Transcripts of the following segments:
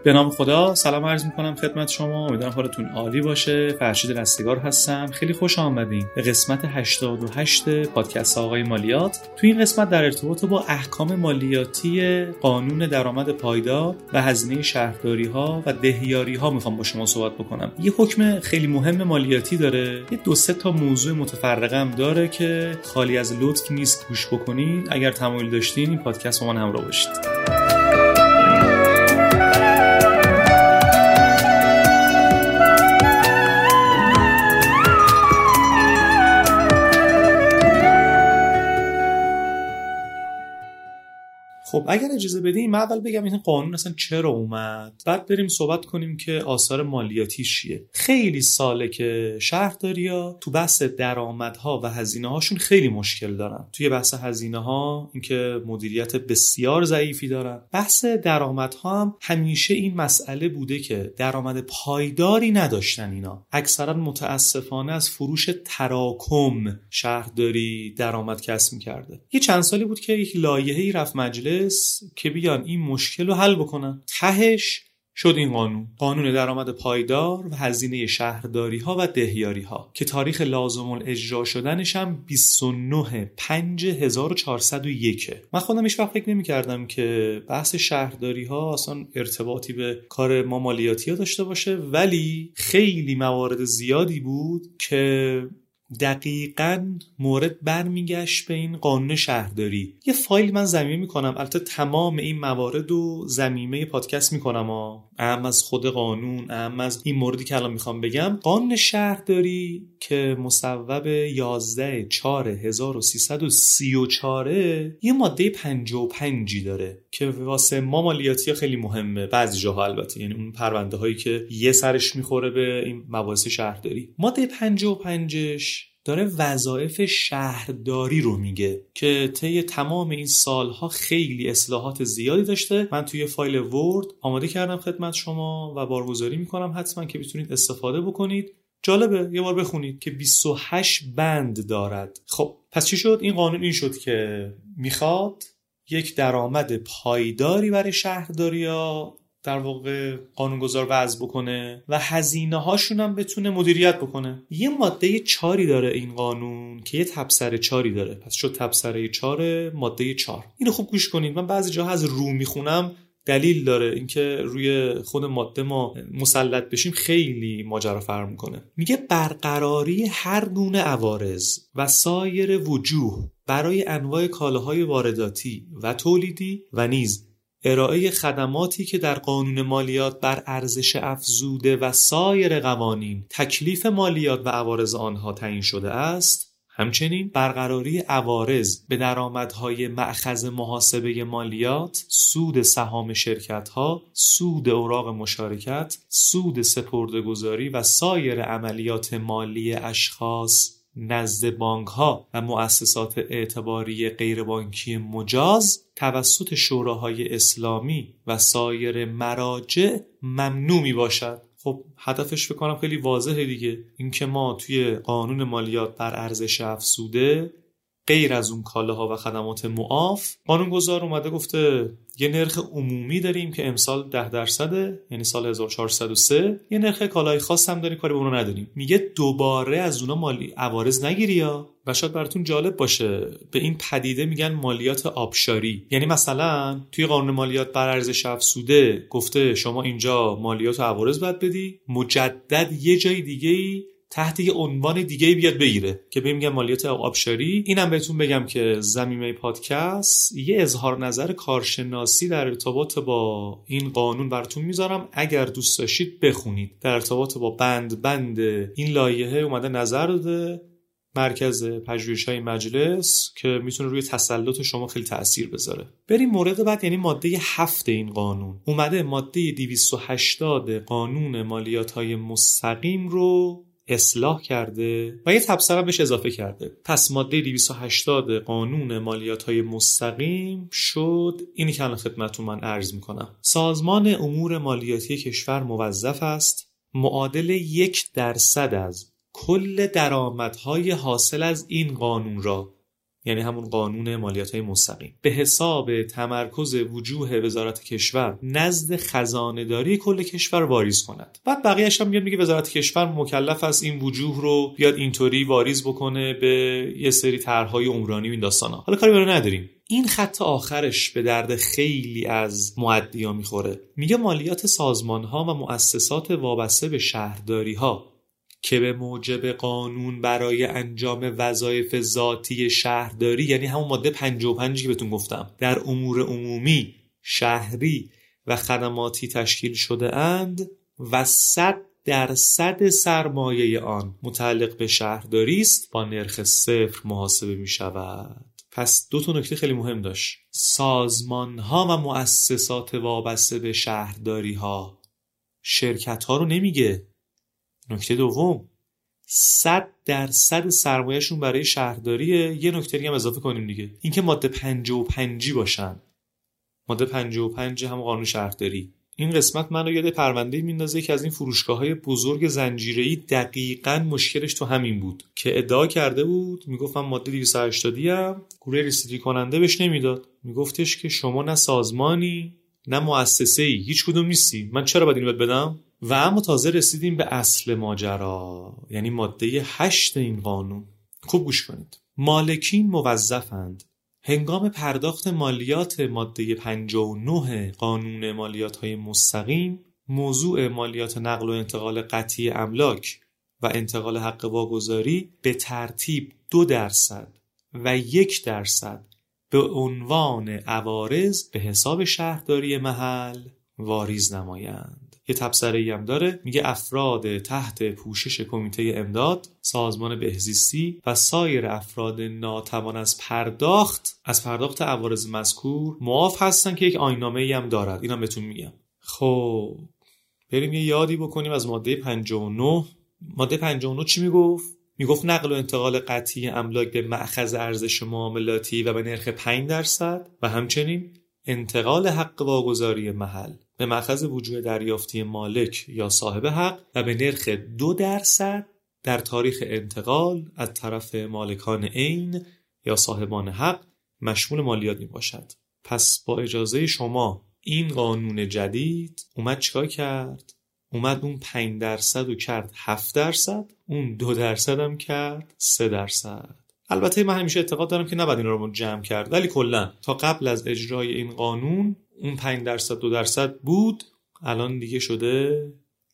به نام خدا، سلام عرض میکنم خدمت شما. امیدوارم حالتون عالی باشه. فرشید رستگار هستم. خیلی خوش آمدین به قسمت 88 پادکست آقای مالیات. تو این قسمت در ارتباط با احکام مالیاتی قانون درآمد پایدار و هزینه شهرداری ها و دهیاری ها میخوام با شما صحبت بکنم. یه حکم خیلی مهم مالیاتی داره. یه 2-3 تا موضوع متفرقه هم داره که خالی از لطف نیست گوش بکنید. اگر تمایل داشتین این پادکست با من همراه باشید. خب اگر اجازه بدین من اول بگم این قانون اصلا چرا اومد، بعد بریم صحبت کنیم که آثار مالیاتیش چیه. خیلی ساله که شهرداری‌ها تو بحث درآمدها و هزینه‌هاشون خیلی مشکل دارن. توی بحث هزینه‌ها اینکه مدیریت بسیار ضعیفی دارن. بحث درآمدها هم همیشه این مسئله بوده که درآمد پایداری نداشتن اینا. اکثرا متاسفانه از فروش تراکم شهرداری درآمد کسب می‌کرده. یه چند سالی بود که یک لایحه‌ای رفت مجلس که بیان این مشکل رو حل بکنن. تهش شد این قانون درآمد پایدار و هزینه شهرداری ها و دهیاری ها که تاریخ لازم الاجرا شدنش هم 29/5/1401. من خودم هیچ وقت فکر نمی‌کردم که بحث شهرداری ها اصلا ارتباطی به کار ما مالیاتی ها داشته باشه، ولی خیلی موارد زیادی بود که دقیقاً مورد برمیگشت به این قانون شهرداری. یه فایل من ضمیمه میکنم، البته تمام این موارد رو ضمیمه پادکست میکنم، اهم از خود قانون، اهم از این موردی که الان میخوام بگم. قانون شهرداری که مصوب 11/1334 یه ماده 55 داره که واسه ما مالیاتی ها خیلی مهمه. بعضی جاها البته، یعنی اون پرونده هایی که یه سرش میخوره به این مباحث شهرداری. ماده 55 داره وظایف شهرداری رو میگه که طی تمام این سالها خیلی اصلاحات زیادی داشته. من توی فایل ورد آماده کردم خدمت شما و بارگذاری میکنم، حتما که بتونید استفاده بکنید. جالبه یه بار بخونید که 28 بند دارد. خب پس چی شد؟ این قانون این شد که میخواد یک درآمد پایداری برای شهرداری‌ها در واقع قانونگذار وضع بکنه و هزینه هاشون هم بتونه مدیریت بکنه. یه ماده 4 داره این قانون که یه تبصره 4 داره، پس شد تبصره 4 ماده 4. اینو خوب گوش کنید. من بعضی جاها از رو میخونم، دلیل داره اینکه روی خود ماده ما مسلط بشیم خیلی ماجرا فرق میکنه. میگه برقراری هر گونه عوارض و سایر وجوه برای انواع کالاهای وارداتی و تولیدی و نیز ارائه خدماتی که در قانون مالیات بر ارزش افزوده و سایر قوانین تکلیف مالیات و عوارض آنها تعیین شده است. همچنین برقراری عوارض به درآمدهای مأخذ محاسبه مالیات، سود سهام شرکت‌ها، سود اوراق مشارکت، سود سپرده‌گذاری و سایر عملیات مالی اشخاص نزد بانک‌ها و مؤسسات اعتباری غیربانکی مجاز توسط شوراهای اسلامی و سایر مراجع ممنوع میباشد. خب هدفش فکر کنم خیلی واضحه دیگه، اینکه ما توی قانون مالیات بر ارزش افزوده غیر از اون کالاها و خدمات معاف، قانونگذار اومده گفته یه نرخ عمومی داریم که امسال 10%، یعنی سال 1403. یه نرخ کالای خاص هم داریم، کاری به اونو نداریم. میگه دوباره از اونا مالی عوارض نگیری ها. و شاید براتون جالب باشه، به این پدیده میگن مالیات آبشاری. یعنی مثلا توی قانون مالیات بر ارزش افزوده گفته شما اینجا مالیات و عوارض باید بدی، مجدد یه جای دیگه‌ای تحت یه عنوان دیگه بیاد بگیره که بهم میگن مالیات آبشاری. اینم بهتون بگم که ضمیمه پادکست یه اظهار نظر کارشناسی در ارتباط با این قانون براتون میذارم، اگر دوست داشتید بخونید. در ارتباط با بند این لایحه اومده نظر داده مرکز پژوهش‌های مجلس که میتونه روی تسلط شما خیلی تأثیر بذاره. بریم مورد بعد، یعنی ماده 7 این قانون. اومده ماده 280 قانون مالیات‌های مستقیم رو اصلاح کرده و یه تبصره بهش اضافه کرده. پس ماده 280 قانون مالیات‌های مستقیم شد اینی که الان خدمتتون من عرض میکنم. سازمان امور مالیاتی کشور موظف است معادل 1% از کل درآمدهای حاصل از این قانون را یعنی همون قانون مالیات‌های مستقیم، به حساب تمرکز وجوه وزارت کشور نزد خزانه‌داری کل کشور واریز کند. بعد بقیه‌اش هم میگه وزارت کشور مکلف است این وجوه رو بیاد اینطوری واریز بکنه به یه سری طرح‌های عمرانی و این داستانا. حالا کاری برای نداریم. این خط آخرش به درد خیلی از مؤدیان میخوره. میگه مالیات سازمان‌ها و مؤسسات وابسته به شهرداری‌ها که به موجب قانون برای انجام وظایف ذاتی شهرداری، یعنی همون ماده 55 که بهتون گفتم، در امور عمومی، شهری و خدماتی تشکیل شده اند و 100% سرمایه آن متعلق به شهرداری است، با نرخ صفر محاسبه می شود. پس دو تا نکته خیلی مهم داشت. سازمان ها و مؤسسات وابسته به شهرداری ها، شرکت ها رو نمیگه. نکته دوم، 100% سرمایه‌شون برای شهرداریه. یه نکته دیگه هم اضافه کنیم دیگه، اینکه ماده 55 باشن. ماده 55 هم قانون شهرداری. این قسمت منو یاد پرونده میندازه که از این فروشگاه‌های بزرگ زنجیره‌ای دقیقاً مشکلش تو همین بود که ادعا کرده بود، میگفت من ماده 280 ام گروه رسیدگی کننده بهش نمیداد، میگفتش که شما نه سازمانی نه مؤسسه‌ای، هیچ کدوم نیستی، من چرا باید اینو بدم؟ و اما تازه رسیدیم به اصل ماجرا، یعنی ماده 8 این قانون. خوب گوش کنید. مالکین موظفند هنگام پرداخت مالیات ماده 59 قانون مالیات‌های مستقیم، موضوع مالیات نقل و انتقال قطعی املاک و انتقال حق واگذاری به ترتیب 2% و 1% به عنوان عوارض به حساب شهرداری محل واریز نمایند. یه تبصره‌ای هم داره، میگه افراد تحت پوشش کمیته امداد، سازمان بهزیستی و سایر افراد ناتوان از پرداخت عوارض مذکور معاف هستن که یک آیین‌نامه‌ای هم دارد. اینم بهتون میگم. خب بریم یه یادی بکنیم از ماده 59. ماده 59 چی میگفت؟ میگفت نقل و انتقال قطعی املاک به مأخذ ارزش معاملاتی و به نرخ 5% و همچنین انتقال حق واگذاری محل به مأخذ وجوه دریافتی مالک یا صاحب حق و به نرخ 2% در تاریخ انتقال از طرف مالکان عین یا صاحبان حق مشمول مالیات می باشد. پس با اجازه شما این قانون جدید اومد چیکار کرد؟ اومد اون 5% رو کرد 7%، اون 2% هم کرد 3%. البته من همیشه اعتقاد دارم که نباید این رو جمع کرد، ولی کلا تا قبل از اجرای این قانون اون 5% 2% بود، الان دیگه شده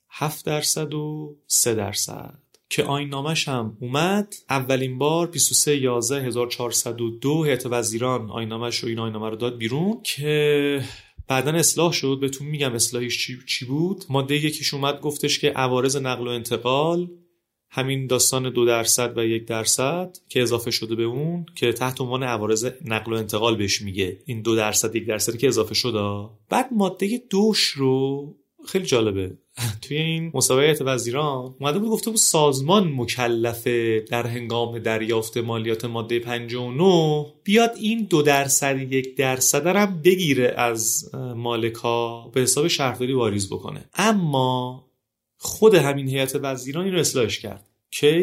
7% و 3%. که آیین‌نامه‌ش هم اومد اولین بار 23/11/1402 هیئت وزیران آیین‌نامه‌ش رو این آیین‌نامه رو داد بیرون که بعدن اصلاح شد. بهتون میگم اصلاحش چی بود. ماده یکیش اومد گفتش که عوارض نقل و انتقال، همین داستان 2% و 1% که اضافه شده به اون که تحت عنوان عوارض نقل و انتقال بهش میگه، این 2% 1% که اضافه شده. بعد ماده 2 رو خیلی جالبه، توی این مسابقه هیئت وزیران اومده بود گفته بود سازمان مکلفه در هنگام دریافت مالیات ماده 59 بیاد این 2% 1% هم بگیره از مالکا به حساب شهرداری واریز بکنه. اما خود همین هیئت وزیران این رو اصلاحش کرد که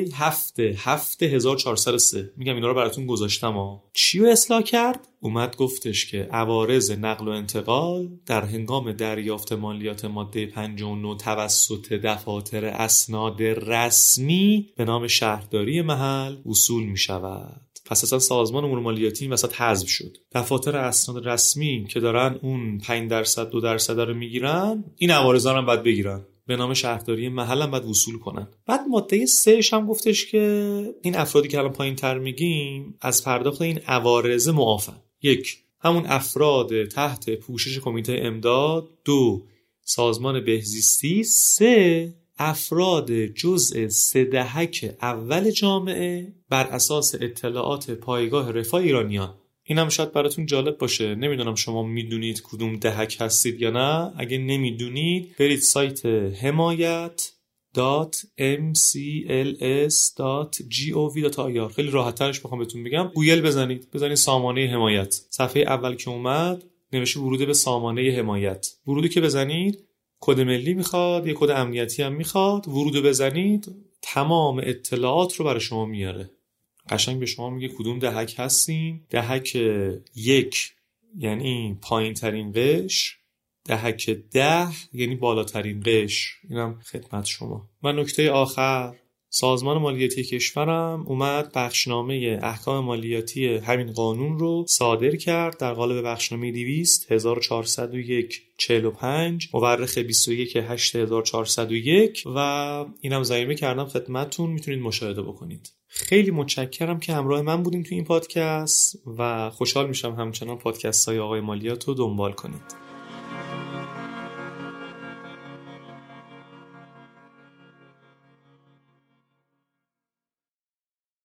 7/7/1403 میگم اینا رو براتون گذاشتم. چی رو اصلاح کرد؟ اومد گفتش که عوارض نقل و انتقال در هنگام دریافت مالیات ماده 59 توسط دفاتر اسناد رسمی به نام شهرداری محل وصول میشود. پس اصلا سازمان امور مالیاتی این وسط حذف شد. دفاتر اسناد رسمی که دارن اون 5% 2% رو میگیرن، این عوارض هم باید بگیرن، به نام شهرداری محل هم باید وصول کنن. بعد ماده 3 هم گفتش که این افرادی که الان پایین تر میگیم از پرداخت این عوارض معافن. 1 همون افراد تحت پوشش کمیته امداد، 2 سازمان بهزیستی، 3 افراد جزء 3 دهک اول جامعه بر اساس اطلاعات پایگاه رفاه ایرانیان. این هم شاید براتون جالب باشه. نمیدونم شما میدونید کدوم دهک هستید یا نه. اگه نمیدونید برید سایت حمایت.mcls.gov.ir. خیلی راحت ترش بخوام بهتون بگم، گوگل بزنید سامانه حمایت. صفحه اول که اومد نوشته ورود به سامانه حمایت. ورودی که بزنید کد ملی میخواد، یه کد امنیتی هم میخواد. ورودو بزنید تمام اطلاعات رو برای شما میاره. قشنگ به شما میگه کدوم دهک هستین. دهک 1 یعنی پایین ترین قش، دهک 10 یعنی بالاترین قش. اینم خدمت شما. و نکته آخر، سازمان مالیاتی کشورم اومد بخشنامه احکام مالیاتی همین قانون رو صادر کرد در قالب بخشنامه 200/1401/45 مورخ 21/8/1401 و اینم ضمیمه کردم خدمتتون، میتونید مشاهده بکنید. خیلی متشکرم که همراه من بودین تو این پادکست و خوشحال میشم همچنان پادکست های آقای مالیات رو دنبال کنید.